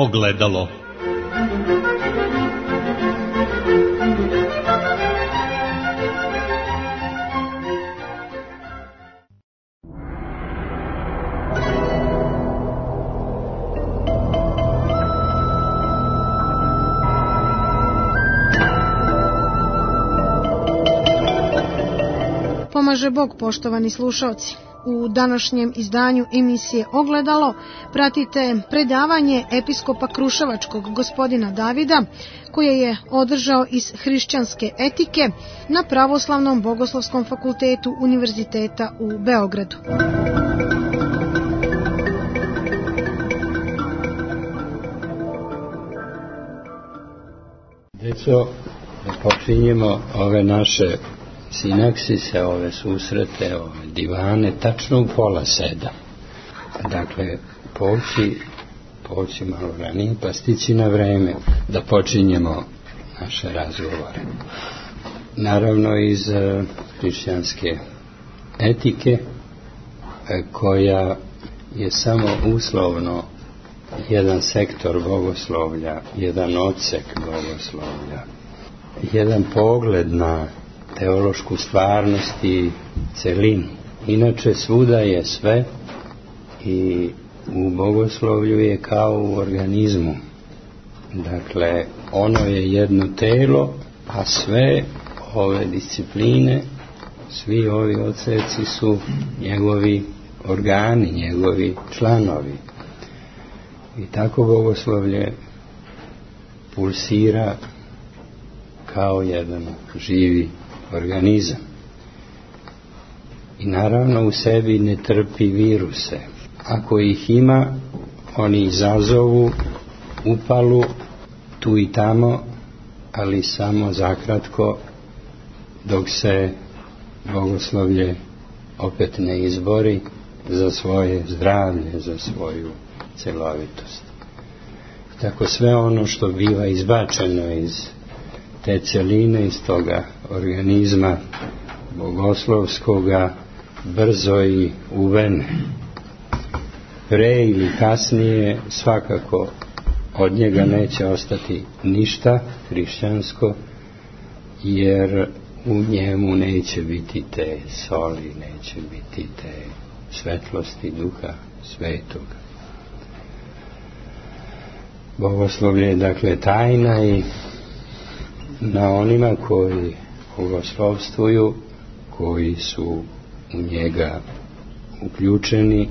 Ogledalo. Pomaže Bog, poštovani slušalci. U današnjem izdanju emisije Ogledalo pratite predavanje episkopa Kruševačkog gospodina Davida, koje je održao iz hrišćanske etike na Pravoslavnom bogoslovskom fakultetu Univerziteta u Beogradu. Deco, počinjemo ove naše sinaksise, ove susrete, ove divane, tačno u 6:30. Dakle, poći malo ranije, pa stići na vreme da počinjemo naše razgovore. Naravno iz hrišćanske etike, koja je samo uslovno jedan sektor bogoslovlja, jedan odsek bogoslovlja, jedan pogled na teološku stvarnost i celinu. Inače svuda je sve i u bogoslovlju je kao u organizmu. Dakle, ono je jedno telo, a sve ove discipline, svi ovi odseci su njegovi organi, njegovi članovi. I tako bogoslovlje pulsira kao jedan živi organizam. I naravno u sebi ne trpi viruse. Ako ih ima, oni izazovu upalu tu i tamo, ali samo zakratko, dok se bogoslovlje opet ne izbori za svoje zdravlje, za svoju celovitost. Tako sve ono što biva izbačeno iz te celine, iz toga organizma bogoslovskoga, brzo i uvene. Pre ili kasnije svakako od njega neće ostati ništa hrišćansko, jer u njemu neće biti te soli, neće biti te svetlosti Duha Svetoga. Bogoslovlje je dakle tajna i na onima koji bogoslovstvuju, koji su u njega uključeni,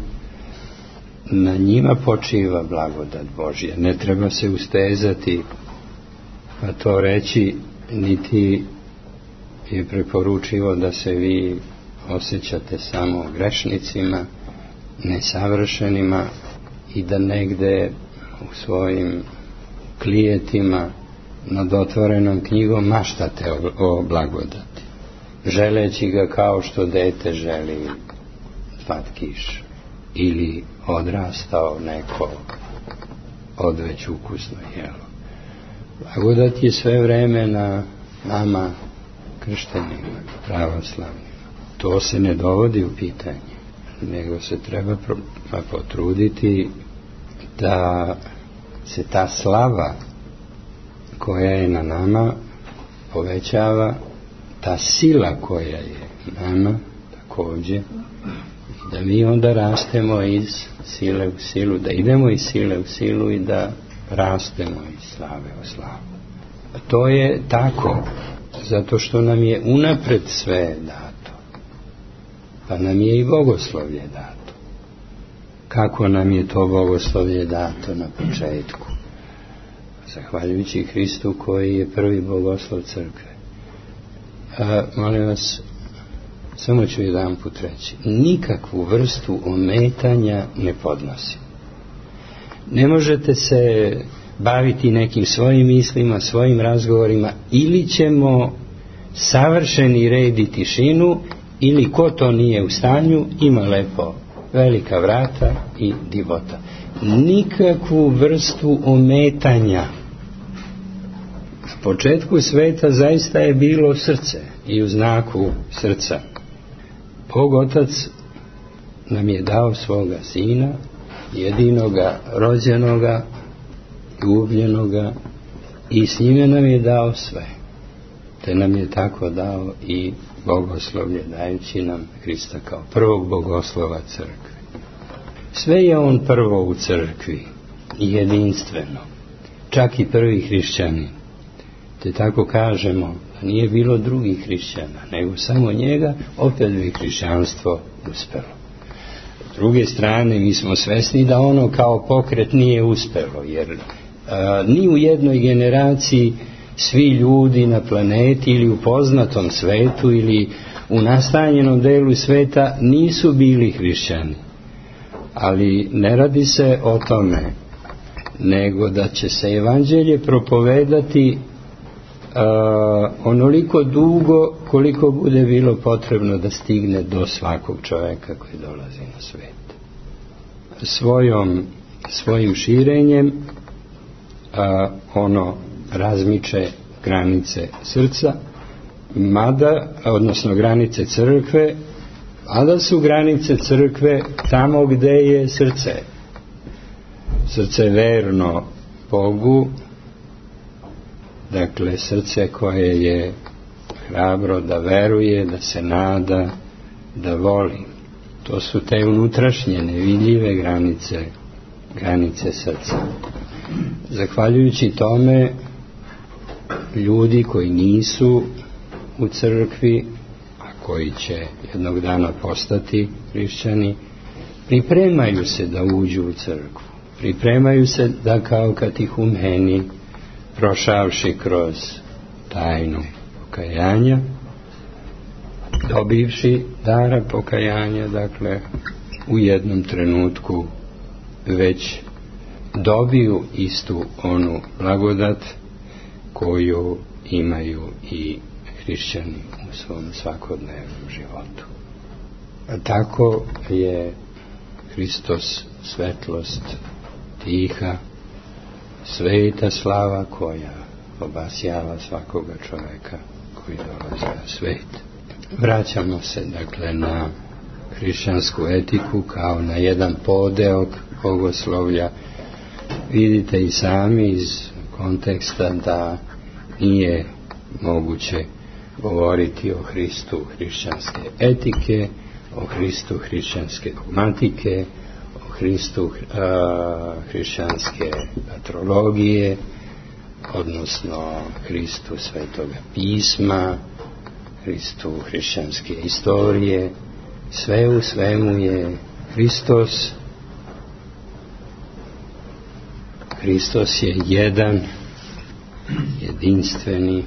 na njima počiva blagodat Božja. Ne treba se ustezati pa to reći, niti je preporučivo da se vi osjećate samo grešnicima, nesavršenima i da negde u svojim klijetima nad otvorenom knjigom maštate o blagodati, želeći ga kao što dete želi slatkiš ili odrastao neko odveć ukusno jelo. Blagodat je sve vreme na nama krštenima, pravoslavnima. To se ne dovodi u pitanje, nego se treba potruditi da se ta slava koja je na nama povećava, ta sila koja je nama također, da mi onda rastemo iz sile u silu, da idemo iz sile u silu i da rastemo iz slave u slavu. A to je tako zato što nam je unapred sve dato, pa nam je i bogoslovlje dato. Kako nam je to bogoslovlje dato na početku? Zahvaljujući Hristu koji je prvi bogoslov crkve. Molim vas, samo ću jedan put reći, nikakvu vrstu ometanja ne podnosim. Ne možete se baviti nekim svojim mislima, svojim razgovorima, ili ćemo savršeni red i tišinu, ili ko to nije u stanju, ima lepo velika vrata i divota. Nikakvu vrstu ometanja. U početku sveta zaista je bilo srce i u znaku srca. Bog Otac nam je dao svoga Sina, jedinoga rođenoga, izgubljenoga i s njime nam je dao sve. Te nam je tako dao i bogoslovlje, dajući nam Hrista kao prvog bogoslova crkve. Sve je on prvo u crkvi, jedinstveno, čak i prvi hrišćanin. Te tako kažemo da nije bilo drugih hrišćana, nego samo njega, opet bi hrišćanstvo uspelo. S druge strane, mi smo svesni da ono kao pokret nije uspelo, jer ni u jednoj generaciji svi ljudi na planeti ili u poznatom svetu ili u nastanjenom delu sveta nisu bili hrišćani. Ali ne radi se o tome, nego da će se evanđelje propovedati onoliko dugo koliko bude bilo potrebno da stigne do svakog čovjeka koji dolazi na svijet. Svojim širenjem ono razmiče granice srca, odnosno granice crkve, a da su granice crkve tamo gdje je srce. Srce verno Bogu, dakle srce koje je hrabro da veruje, da se nada, da voli. To su te unutrašnje nevidljive granice srca. Zahvaljujući tome, ljudi koji nisu u crkvi, a koji će jednog dana postati hrišćani, pripremaju se da uđu u crkvu. Pripremaju se da kao katihumeni, prošavši kroz tajnu pokajanja, dobivši dara pokajanja, dakle u jednom trenutku već dobiju istu onu blagodat koju imaju i hrišćani u svom svakodnevnom životu. A tako je Hristos svetlost tiha, sveta slava koja obasjava svakoga čovjeka koji dolazi na svijet. Vraćamo se dakle na hrišćansku etiku kao na jedan podeok bogoslovlja. Vidite i sami iz konteksta da nije moguće govoriti o Hristu hrišćanske etike, o Hristu hrišćanske dogmatike, o Hristu hrišćanske patrologije, odnosno Hristu svetoga pisma, Hristu hrišćanske istorije. Sve u svemu je Hristos. Hristos je jedan, jedinstveni,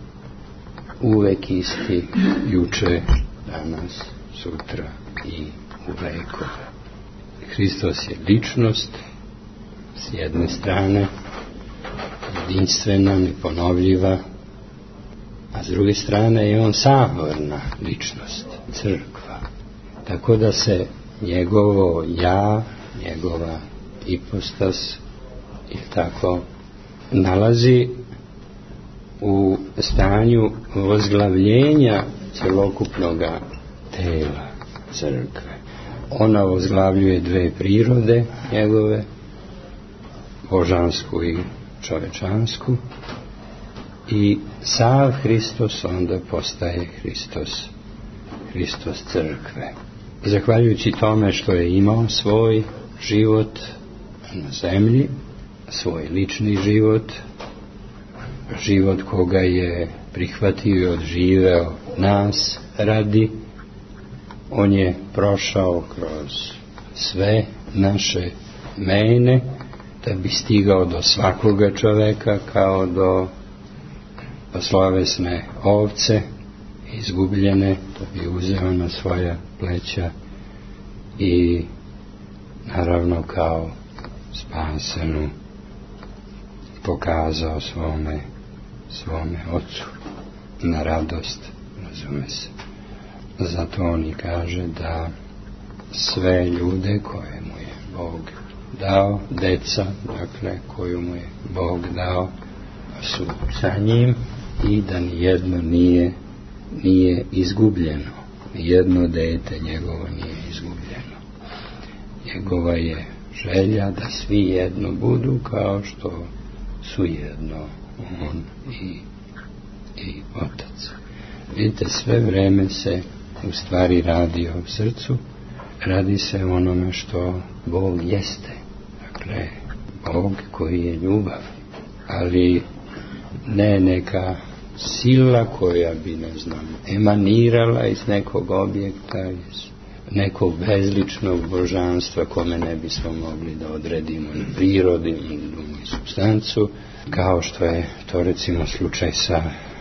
uvek isti, juče, danas, sutra i u vekove. Hristos je ličnost, s jedne strane, jedinstvena, neponovljiva, a s druge strane je on saborna ličnost, crkva. Tako da se njegovo ja, njegova ipostas, i tako nalazi u stanju vozglavljenja celokupnog tela crkve. Ona vozglavljuje dve prirode njegove, božansku i čovečansku, i sav Hristos onda postaje Hristos crkve. Zahvaljujući tome što je imao svoj život na zemlji, svoj lični život, život koga je prihvatio i odživeo nas radi, on je prošao kroz sve naše mene da bi stigao do svakoga čoveka kao do slovesne ovce izgubljene, da bi uzeo na svoja pleća i naravno kao spasenu pokazao svome ocu na radost, razume se. Zato on i kaže da sve ljude koje mu je Bog dao, deca, dakle, koju mu je Bog dao, su sa njim i da nijedno nije izgubljeno. Nijedno dete njegovo nije izgubljeno. Njegova je želja da svi jedno budu kao što su jedno, on i Otac. Vidite, sve vreme se u stvari radi o srcu, radi se o onome što Bog jeste. Dakle, Bog koji je ljubav, ali ne neka sila koja bi, emanirala iz nekog objekta, iz nekog bezličnog božanstva kome ne bismo mogli da odredimo ni prirodu, ni supstancu, kao što je to recimo slučaj sa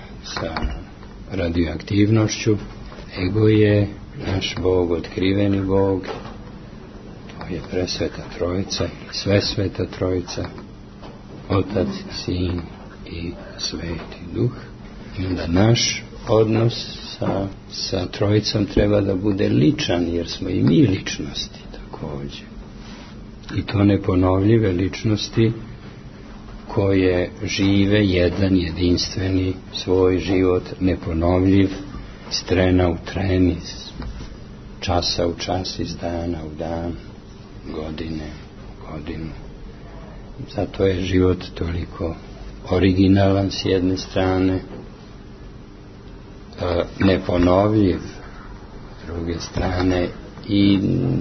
radioaktivnošću. Ego je naš Bog, otkriveni Bog, to je presveta trojica ili sve sveta trojica, Otac, Sin i Sveti Duh. I onda naš odnos sa trojicom treba da bude ličan, jer smo i mi ličnosti također. I to neponovljive ličnosti koje žive jedan jedinstveni svoj život, neponovljiv, iz trena u tren, iz časa u čas, iz dana u dan, godine u godinu. Zato je život toliko originalan s jedne strane, neponovljiv s druge strane i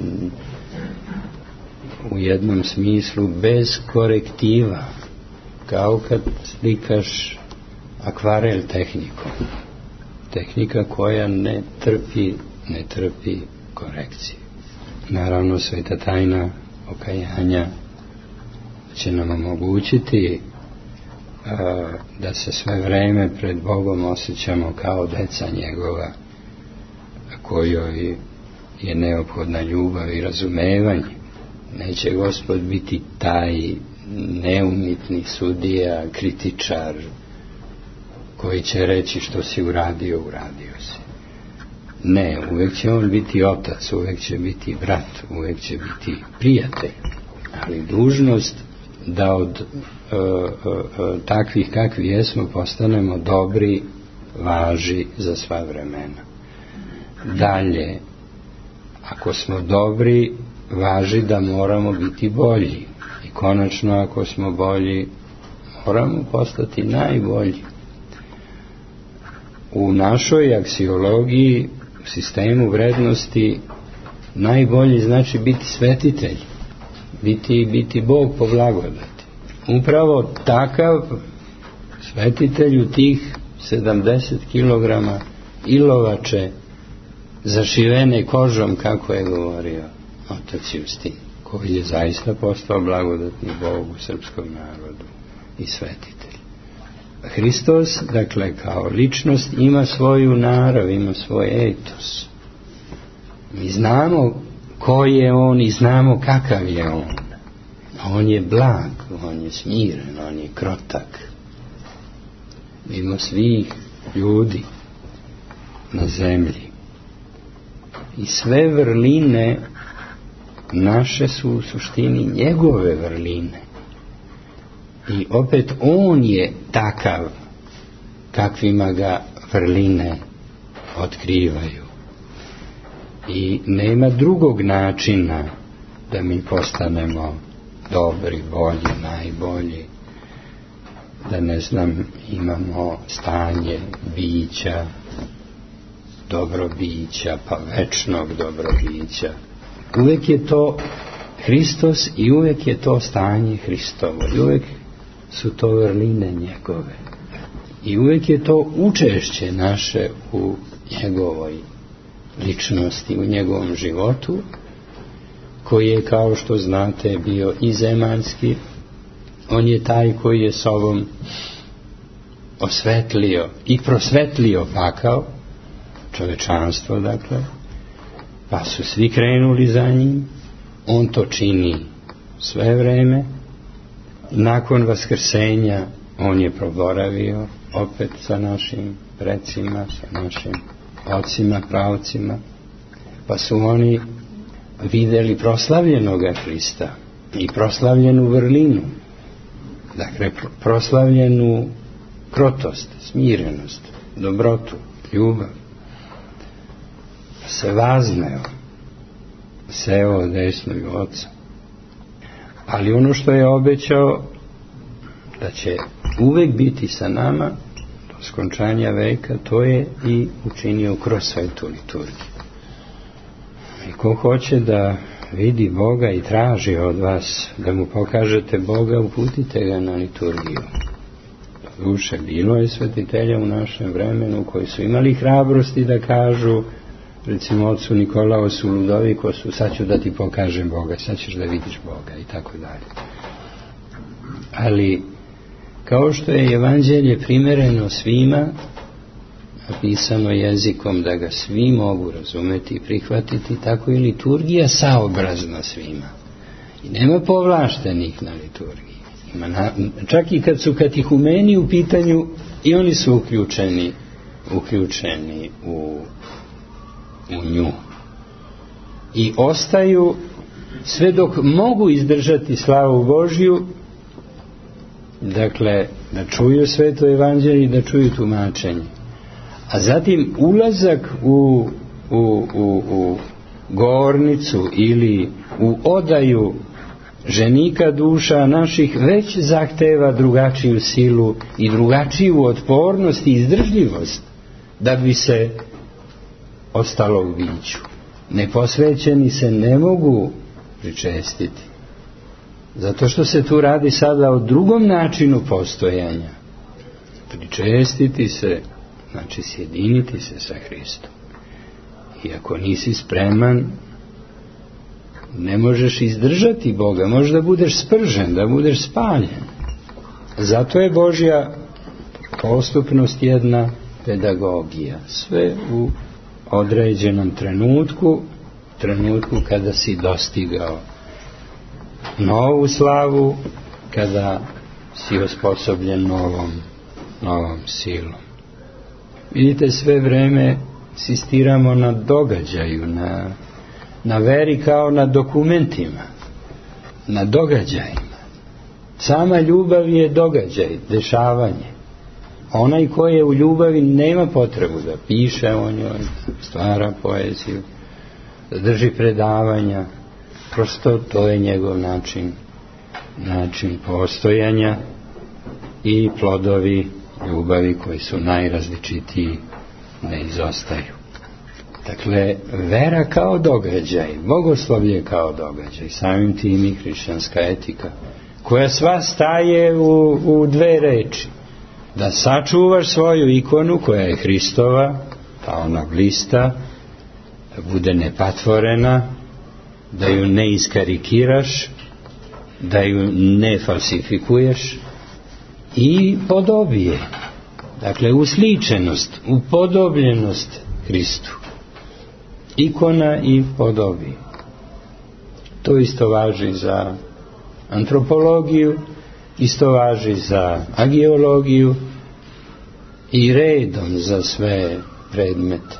u jednom smislu bez korektiva, kao kad slikaš akvarel tehnikom, tehnika koja ne trpi korekciju. Naravno, sveta tajna okajanja će nam omogućiti da se sve vreme pred Bogom osjećamo kao deca njegova, kojoj je neophodna ljubav i razumevanje. Neće Gospod biti taj neumitni sudija, kritičar, koji će reći što si uradio si. Ne, uvek će on biti otac, uvek će biti brat, uvek će biti prijatelj. Ali dužnost da od takvih kakvi jesmo postanemo dobri, važi za sva vremena. Dalje, ako smo dobri, važi da moramo biti bolji. I konačno, ako smo bolji, moramo postati najbolji. U našoj aksiologiji, u sistemu vrednosti, najbolji znači biti svetitelj, biti Bog po blagodati. Upravo takav svetitelj u tih 70 kilograma ilovače zašivene kožom, kako je govorio otac Justin, koji je zaista postao blagodatni Bog u srpskom narodu i svetitelj. Hristos, dakle, kao ličnost ima svoju narav, ima svoj etos. Mi znamo ko je on i znamo kakav je on. On je blag, on je smiren, on je krotak. Mimo svih ljudi na zemlji. I sve vrline naše su u suštini njegove vrline. I opet on je takav kakvima ga vrline otkrivaju. I nema drugog načina da mi postanemo dobri, bolji, najbolji, da imamo stanje bića, dobrobića, pa večnog dobrobića. Uvek je to Hristos i uvek je to stanje Hristovo. I uvek su to vrline njegove. I uvek je to učešće naše u njegovoj ličnosti, u njegovom životu, koji je, kao što znate, bio i zemaljski. On je taj koji je sobom osvetlio i prosvetlio pakao, čovečanstvo, dakle, pa su svi krenuli za njim. On to čini sve vreme. Nakon vaskrsenja on je proboravio opet sa našim precima, sa našim ocima, pravcima, pa su oni vidjeli proslavljenoga Hrista i proslavljenu vrlinu, dakle proslavljenu krotost, smirenost, dobrotu, ljubav. Pa se vazneo, seo desno i oca. Ali ono što je obećao, da će uvek biti sa nama do skončanja veka, to je i učinio kroz svetu liturgiju. I ko hoće da vidi Boga i traži od vas da mu pokažete Boga, uputite ga na liturgiju. Duše, bilo je svetitelja u našem vremenu koji su imali hrabrosti da kažu, recimo ocu Nikolaosu Ludovikosu, sad ću da ti pokažem Boga, sad ćeš da vidiš Boga i tako dalje. Ali kao što je evanđelje primereno svima, napisano jezikom da ga svi mogu razumeti i prihvatiti, tako i liturgija saobrazna svima. I nema povlaštenih na liturgiji. Čak i kad su katihumeni u pitanju, i oni su uključeni u nju. I ostaju sve dok mogu izdržati slavu Božju, dakle, da čuju sveto evanđelje i da čuju tumačenje. A zatim ulazak u gornicu ili u odaju ženika duša naših već zahteva drugačiju silu i drugačiju otpornost i izdržljivost da bi se ostalo u biću. Neposvećeni se ne mogu pričestiti. Zato što se tu radi sada o drugom načinu postojanja. Pričestiti se znači sjediniti se sa Hristom. I ako nisi spreman, ne možeš izdržati Boga, možeš da budeš spržen, da budeš spaljen. Zato je Božja postupnost jedna pedagogija. Sve u određenom trenutku kada si dostigao novu slavu, kada si osposobljen novom silom. Vidite, sve vreme insistiramo na događaju, na veri kao na dokumentima, na događajima. Sama ljubav je događaj, dešavanje. Onaj ko je u ljubavi nema potrebu da piše o njoj, stvara poeziju, da drži predavanja. Prosto to je njegov način postojanja i plodovi ljubavi koji su najrazličitiji ne izostaju. Dakle, vera kao događaj, bogoslovlje kao događaj, samim tim i hrišćanska etika, koja sva staje u dve reči. Da sačuvaš svoju ikonu koja je Hristova, ta ona glista, da bude nepatvorena, da ju ne iskarikiraš, da ju ne falsifikuješ, i podobije. Dakle, usličenost, upodobljenost Hristu. Ikona i podobije. To isto važi za antropologiju, isto važi za agiologiju i redom za sve predmete.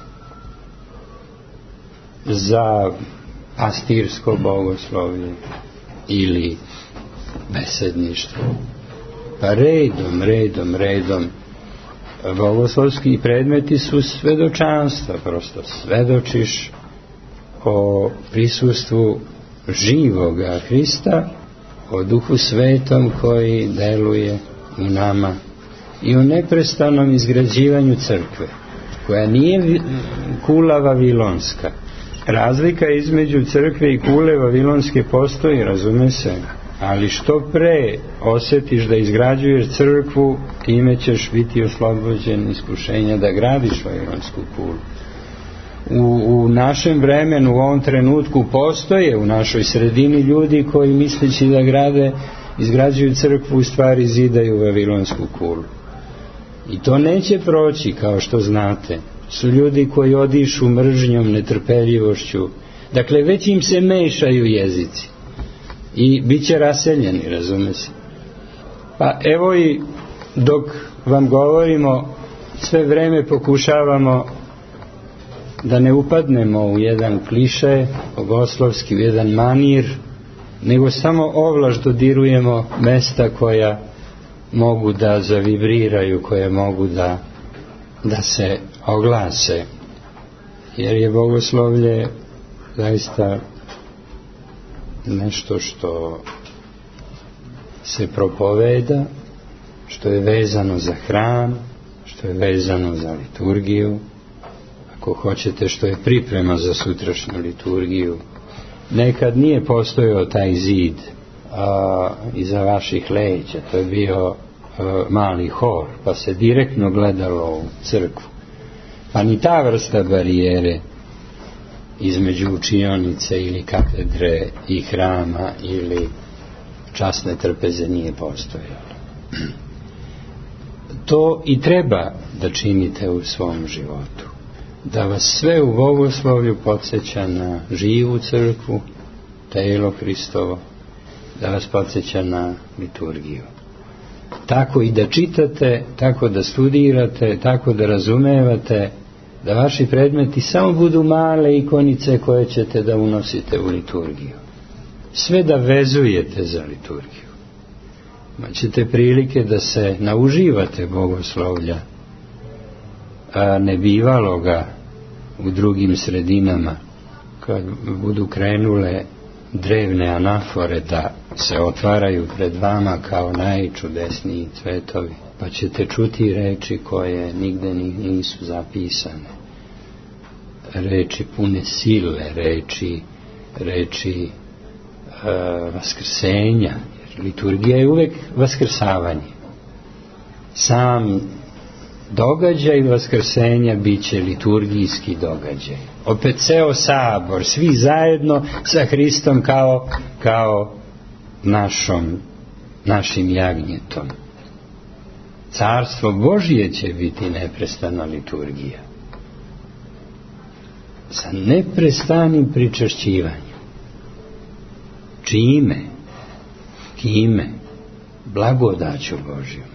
Za pastirsko bogoslovlje ili besedništvo. Pa redom bogoslovski predmeti su svedočanstva, prosto svedočiš o prisustvu živoga Hrista, o Duhu Svetom koji deluje u nama i o neprestanom izgrađivanju crkve, koja nije kula vavilonska. Razlika između crkve i kule vavilonske postoji, razume se, ali što pre osjetiš da izgrađuješ crkvu, time ćeš biti oslobođen iskušenja da gradiš vavilonsku kulu. U našem vremenu, u ovom trenutku, postoje u našoj sredini ljudi koji, misleći da izgrađuju crkvu, u stvari zidaju vavilonsku kulu. I to neće proći, kao što znate. Su ljudi koji odišu mržnjom, netrpeljivošću. Dakle, već im se mešaju jezici. I bit će raseljeni, razume se. Pa evo, i dok vam govorimo, sve vreme pokušavamo da ne upadnemo u jedan kliše bogoslovski, u jedan manir, nego samo ovlaš dodirujemo mesta koja mogu da zavibriraju, koja mogu da se oglase, jer je bogoslovlje zaista nešto što se propoveda, što je vezano za hram, što je vezano za liturgiju, ako hoćete što je priprema za sutrašnju liturgiju. Nekad nije postojao taj zid iza vaših leđa, to je bio mali hor, pa se direktno gledalo u crkvu. Pa ni ta vrsta barijere između učionice ili katedre i hrama ili časne trpeze nije postojalo. To i treba da činite u svom životu, da vas sve u bogoslovlju podsjeća na živu crkvu, telo Hristovo, da vas podsjeća na liturgiju. Tako i da čitate, tako da studirate, tako da razumevate, da vaši predmeti samo budu male ikonice koje ćete da unosite u liturgiju. Sve da vezujete za liturgiju. Imaćete prilike da se nauživate bogoslovlja, a ne bivalo ga u drugim sredinama, kad budu krenule drevne anafore da se otvaraju pred vama kao najčudesniji cvetovi, pa ćete čuti reči koje nigde nisu zapisane, reči pune sile, reči vaskrsenja, jer liturgija je uvek vaskrsavanje. Sam događaj vaskrsenja bit će liturgijski događaj. Opet ceo sabor, svi zajedno sa Hristom kao našim jagnjetom. Carstvo Božije će biti neprestana liturgija. Sa neprestanim pričašćivanjem. Čime? Kime? Blagodaću Božjom.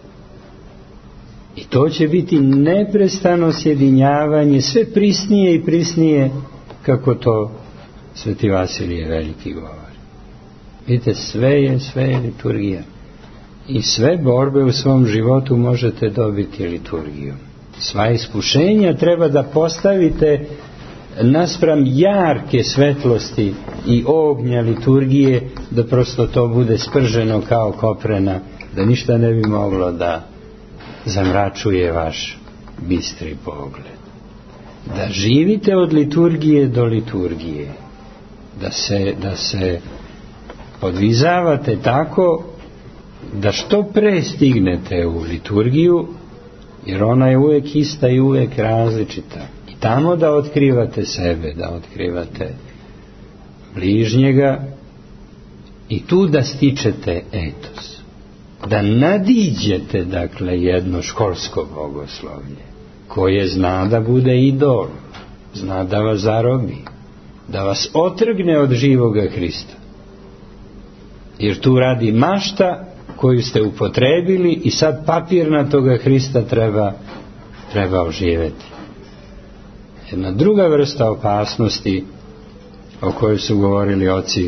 I to će biti neprestano sjedinjavanje, sve prisnije i prisnije, kako to Sveti Vasilije Veliki govori. Vidite, sve je liturgija. I sve borbe u svom životu možete dobiti liturgijom. Sva iskušenja treba da postavite naspram jarke svetlosti i ognja liturgije, da prosto to bude sprženo kao koprena, da ništa ne bi moglo da zamračuje vaš bistri pogled. Da živite od liturgije do liturgije, da se podvizavate tako da što pre stignete u liturgiju, jer ona je uvek ista i uvek različita. I tamo da otkrivate sebe, da otkrivate bližnjega, i tu da stičete etos. Da nadiđete, dakle, jedno školsko bogoslovlje, koje zna da bude idol, zna da vas zarobi, da vas otrgne od živoga Hrista. Jer tu radi mašta koju ste upotrebili i sad papirnatoga Hrista treba oživjeti. Jedna druga vrsta opasnosti o kojoj su govorili oci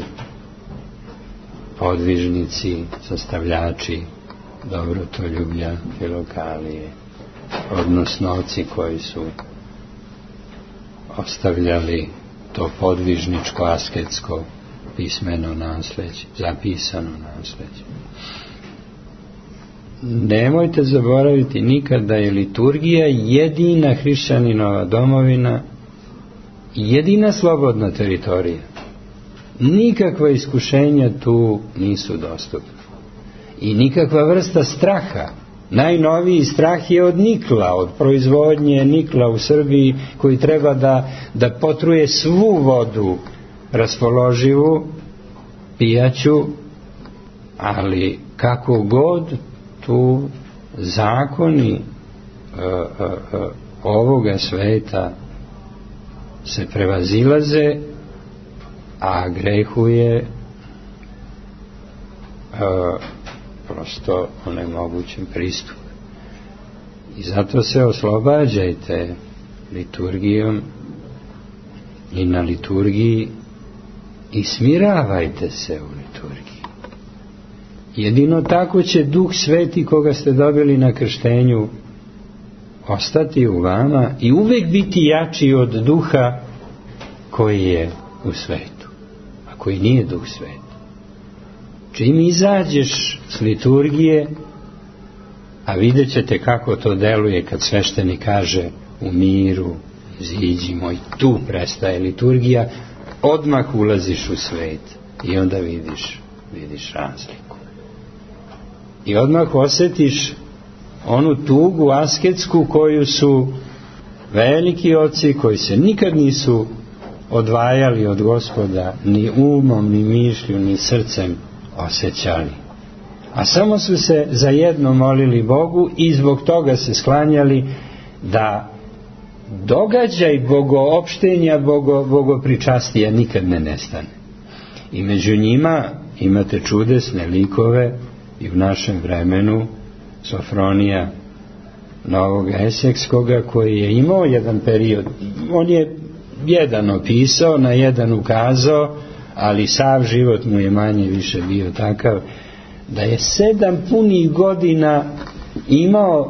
podvižnici, sastavljači dobrotoljublja, Filokalije, odnosno oci koji su ostavljali to podvižničko, asketsko, pismeno nasleđe, zapisano nasleđe. Nemojte zaboraviti nikad da je liturgija jedina hrišćaninova domovina, jedina slobodna teritorija. Nikakva iskušenja tu nisu dostupna. I nikakva vrsta straha. Najnoviji strah je od nikla, od proizvodnje nikla u Srbiji, koji treba da potruje svu vodu raspoloživu, pijaću, ali kako god tu zakoni ovoga sveta se prevazilaze, a grehu je prosto onemogućen pristup. I zato se oslobađajte liturgijom i na liturgiji i smiravajte se u liturgiji. Jedino tako će Duh Sveti koga ste dobili na krštenju ostati u vama i uvek biti jači od duha koji je u svetu, a koji nije Duh Sveti. Čim izađeš s liturgije, A vidjet ćete kako to deluje kad sveštenik kaže u miru iziđimo i tu prestaje liturgija, odmah ulaziš u svet i onda vidiš razliku. I odmah osjetiš onu tugu asketsku koju su veliki oci koji se nikad nisu odvajali od Gospoda ni umom, ni mišlju, ni srcem osjećali. A samo su se zajedno molili Bogu i zbog toga se sklanjali da događaj bogoopštenja, bogopričastija nikad ne nestane. I među njima imate čudesne likove i u našem vremenu Sofronija Novog Esekskoga, koji je imao jedan period, on je jedan opisao, na jedan ukazao, ali sav život mu je manje više bio takav da je 7 punih godina imao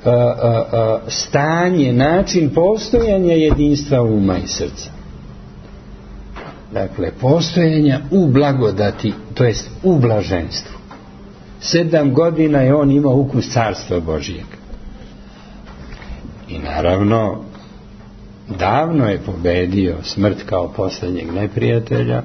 stanje, način postojanja jedinstva uma i srca. Dakle, postojanja u blagodati, to jest u blaženstvu. 7 godina je on imao ukus carstva Božijeg. I naravno, davno je pobedio smrt kao posljednjeg neprijatelja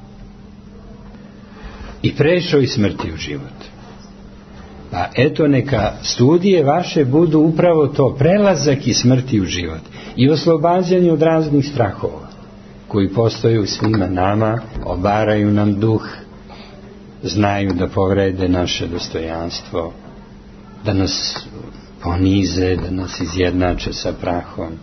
i prešao iz smrti u život. Pa eto, neka studije vaše budu upravo to, prelazak iz smrti u život i oslobađanje od raznih strahova koji postoje u svima nama, obaraju nam duh, znaju da povrede naše dostojanstvo, da nas ponize, da nas izjednače sa prahom,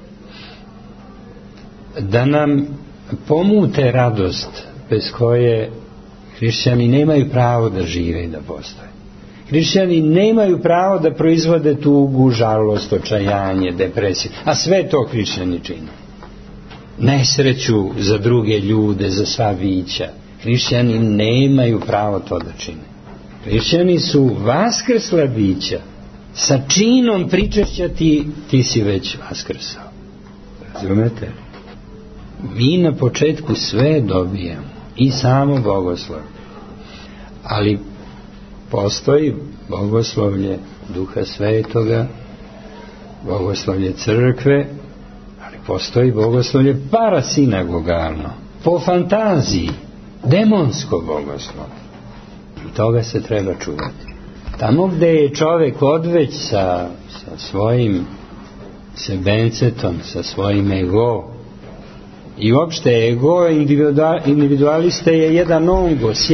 da nam pomute radost bez koje hrišćani nemaju pravo da žive i da postoje. Hrišćani nemaju pravo da proizvode tugu, žalost, očajanje, depresiju, a sve to hrišćani čine. Nesreću za druge ljude, za sva bića. Hrišćani nemaju pravo to da čine. Hrišćani su vaskrsla bića, sa činom pričešća ti si već vaskrsao. Razumete? Mi na početku sve dobijamo i samo bogoslovlje, ali postoji bogoslovlje Duha Svetoga, bogoslovlje crkve, ali postoji bogoslovlje parasinagogalno, po fantaziji, demonsko bogoslovlje. I toga se treba čuvati. Tamo gde je čovek odveć sa svojim sebencetom, sa svojim ego, i uopšte ego individualiste je jedan ongos,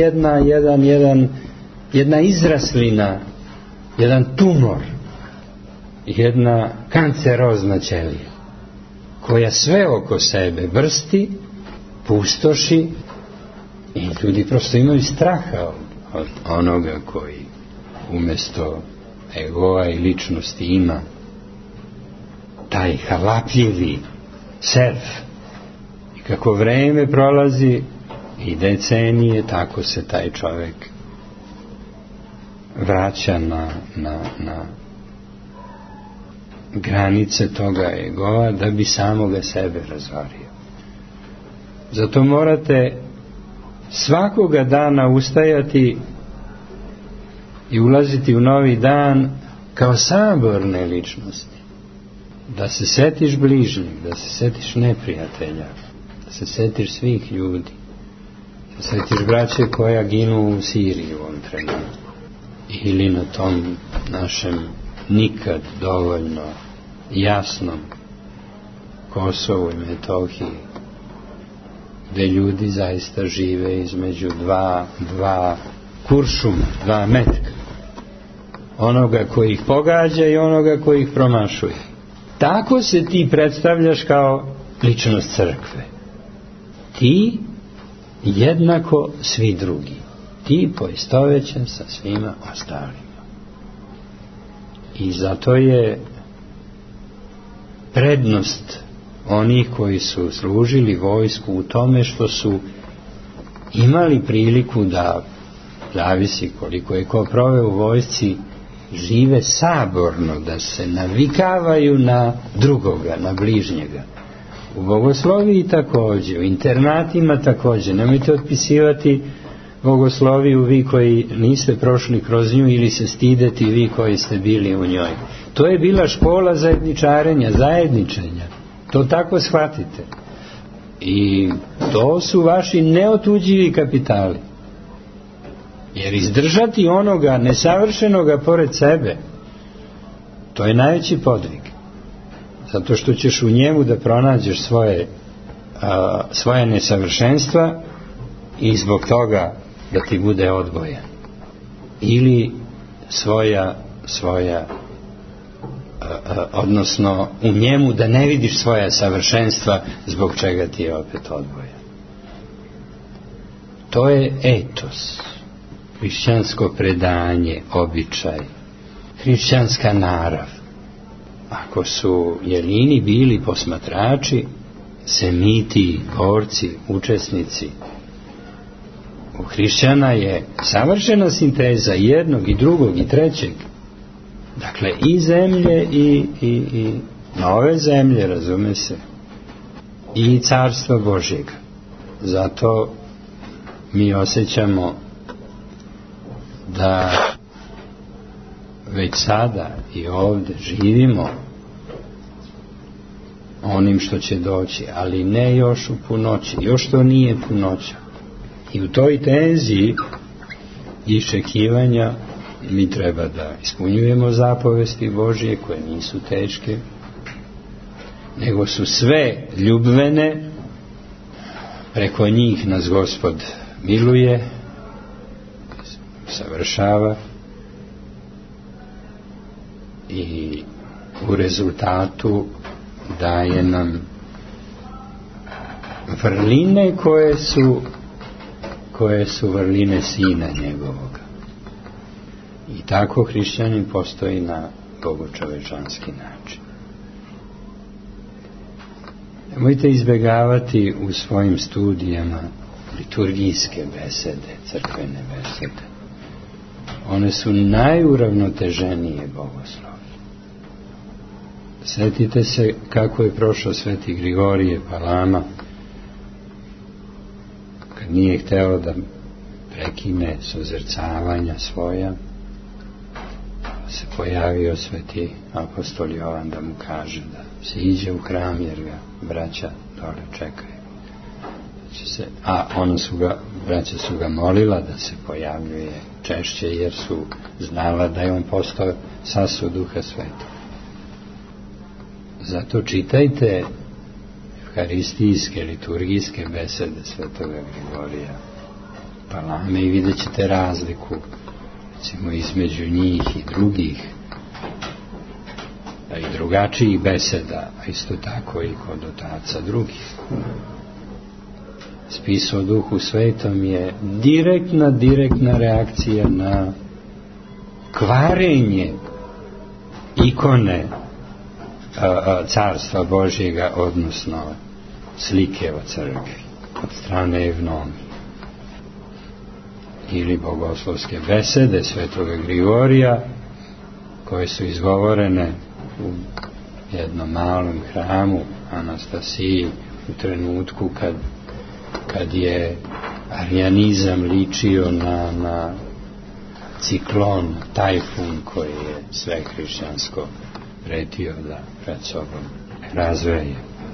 jedna izraslina, jedan tumor, jedna kancerozna ćelija koja sve oko sebe vrsti, pustoši i ljudi prosto imaju straha od onoga koji umjesto egoa i ličnosti ima taj halapljivi self. I kako vreme prolazi i decenije, tako se taj čovjek vraća na granice toga egoa da bi samoga sebe razvario. Zato morate svakoga dana ustajati i ulaziti u novi dan kao saborne ličnosti, da se setiš bližnjeg, da se setiš neprijatelja, da se setiš svih ljudi, da se setiš braće koja ginu u Siriji u ovom trenutku ili na tom našem nikad dovoljno jasnom Kosovu i Metohiji, gde ljudi zaista žive između dva kuršuma, 2 metka, onoga koji ih pogađa i onoga koji ih promašuje. Tako se ti predstavljaš kao ličnost crkve. Ti jednako svi drugi. Ti poistovećen sa svima ostalima. I zato je prednost onih koji su služili vojsku u tome što su imali priliku da, zavisi koliko je ko proveo u vojsci, žive saborno, da se navikavaju na drugoga, na bližnjega. U bogosloviji također, u internatima također. Nemojte otpisivati bogosloviju vi koji niste prošli kroz nju ili se stideti vi koji ste bili u njoj. To je bila škola zajedničarenja, zajedničenja. To tako shvatite. I to su vaši neotuđivi kapitali. Jer izdržati onoga nesavršenoga pored sebe, to je najveći podvig. Zato što ćeš u njemu da pronađeš svoje nesavršenstva i zbog toga da ti bude odbojan. Ili odnosno u njemu da ne vidiš svoja savršenstva zbog čega ti je opet odbojan. To je etos, hrišćansko predanje, običaj, hrišćanska narav. Ako su Jelini bili posmatrači, semiti, borci, učesnici, u hrišćana je savršena sinteza jednog i drugog i trećeg. Dakle, i zemlje i nove zemlje, razume se, i carstva Božjega. Zato mi osjećamo da već sada i ovdje živimo onim što će doći, ali ne još u punoći, još to nije punoća. I u toj tenziji iščekivanja mi treba da ispunjujemo zapovesti Božje koje nisu teške, nego su sve ljubvene, preko njih nas Gospod miluje, savršava i u rezultatu daje nam vrline koje su vrline Sina njegovoga. I tako hrišćanin postoji na bogočovečanski način. Nemojte izbjegavati u svojim studijama liturgijske besede, crkvene besede. One su najuravnoteženije bogoslovlje. Sjetite se kako je prošao sveti Grigorije Palama, kad nije hteo da prekine suzrcavanja svoja, se pojavio sveti apostol Jovan da mu kaže da se iđe u hram jer ga braća dole čekaju. Braća su ga molila da se pojavljuje češće jer su znala da je on postao sasu Duha Svetog. Zato čitajte evharistijske, liturgijske besede svetoga Grigorija Palame i vidjet ćete razliku, recimo, između njih i drugih, a i drugačijih beseda, a isto tako i kod otaca drugih. Spis o Duhu Svetom je direktna reakcija na kvarenje ikone carstva Božjega, odnosno slike o crkvi od strane evnomije. Ili bogoslovske besede svetoga Grigorija koje su izgovorene u jednom malom hramu Anastasiji u trenutku kad je arijanizam ličio na ciklon, tajfun koji je sve hrišćansko pretio da pred sobom razveje.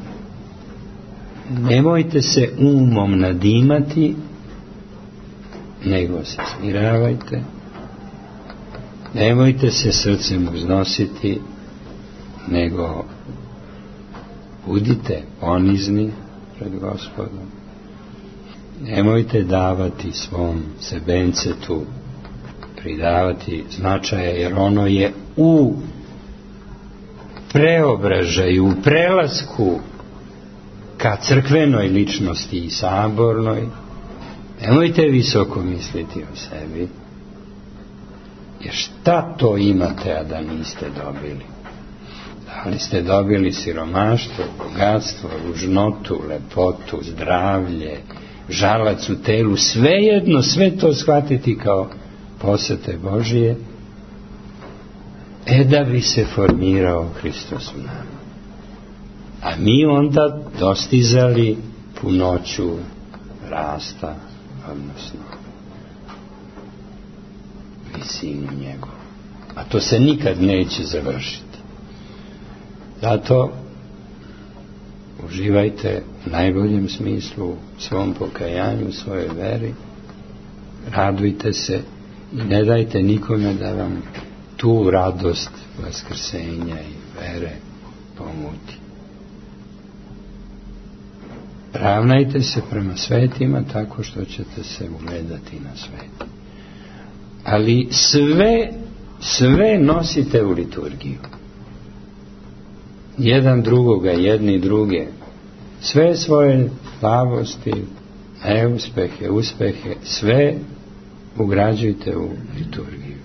Nemojte se umom nadimati, nego se smiravajte. Nemojte se srcem uznositi, nego budite ponizni pred Gospodom. Nemojte davati svom sebencetu, pridavati značaja, jer ono je u preobražaju, u prelasku ka crkvenoj ličnosti i sabornoj. Nemojte visoko misliti o sebi, jer šta to imate, a da niste dobili? Da li ste dobili siromaštvo, bogatstvo, ružnotu, lepotu, zdravlje, žalac u telu, svejedno, sve to shvatiti kao posete Božije, da bi se formirao Hristos u nama. A mi onda dostizali punoću rasta, odnosno sinu njegov. A to se nikad neće završiti. Zato uživajte u najboljem smislu u svom pokajanju, u svojoj veri, radujte se i ne dajte nikome da vam tu radost vaskrsenja i vere pomuti. Ravnajte se prema svetima tako što ćete se ugledati na svet. Ali sve nosite u liturgiju. Jedan drugoga, jedni druge. Sve svoje slavosti, neuspehe, uspehe, sve ugrađujte u liturgiju.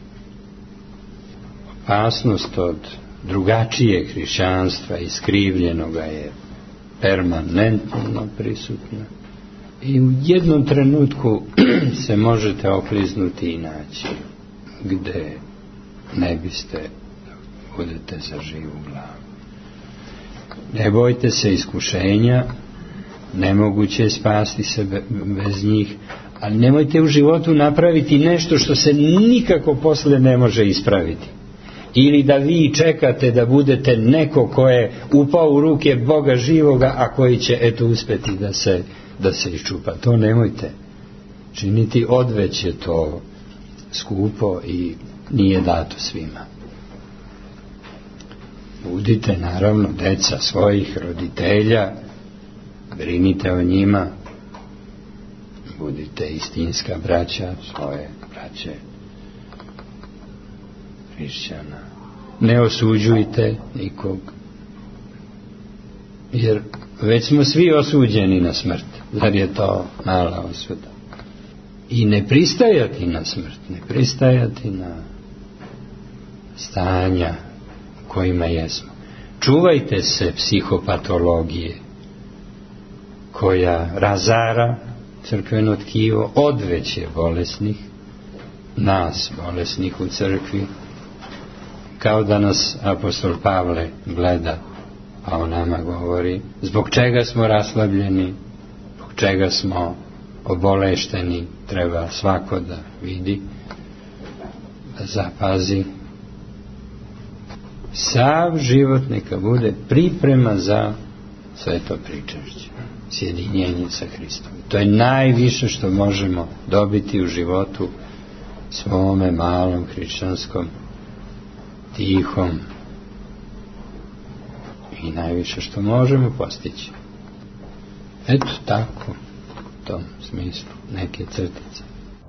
Opasnost od drugačije hrišćanstva, iskrivljenoga je permanentno prisutna i u jednom trenutku se možete okliznuti i naći gde ne biste da budete za živu glavu. Ne bojte se iskušenja, nemoguće je spasti se bez njih, ali nemojte u životu napraviti nešto što se nikako posle ne može ispraviti. Ili da vi čekate da budete neko ko je upao u ruke Boga živoga, a koji će uspeti da se iščupa. To nemojte činiti, odveć je to skupo i nije dato svima. Budite naravno deca svojih roditelja, brinite o njima, budite istinska braća svoje braće hrišćana. Ne osuđujte nikog, jer već smo svi osuđeni na smrt. Zar je to mala osuda? I ne pristajati na smrt, ne pristajati na stanja u kojima jesmo. Čuvajte se psihopatologije koja razara crkveno tkivo, odveće bolesnih, nas bolesnih u crkvi, kao da nas apostol Pavle gleda, pa o nama govori zbog čega smo raslabljeni, zbog čega smo obolešteni, treba svako da vidi, da zapazi. Sav život neka bude priprema za sveto pričašće, sjedinjenje sa Hristom. To je najviše što možemo dobiti u životu svome malom hrišćanskom, tihom, i najviše što možemo postići. Eto tako, u tom smislu, neke crtice.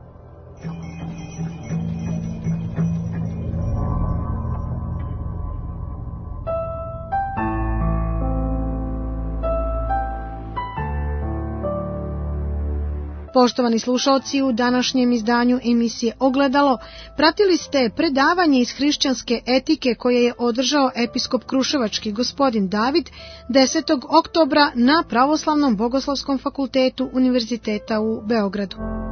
Poštovani slušaoci, u današnjem izdanju emisije Ogledalo pratili ste predavanje iz hrišćanske etike koje je održao episkop kruševački gospodin David 10. oktobra na Pravoslavnom bogoslovskom fakultetu Univerziteta u Beogradu.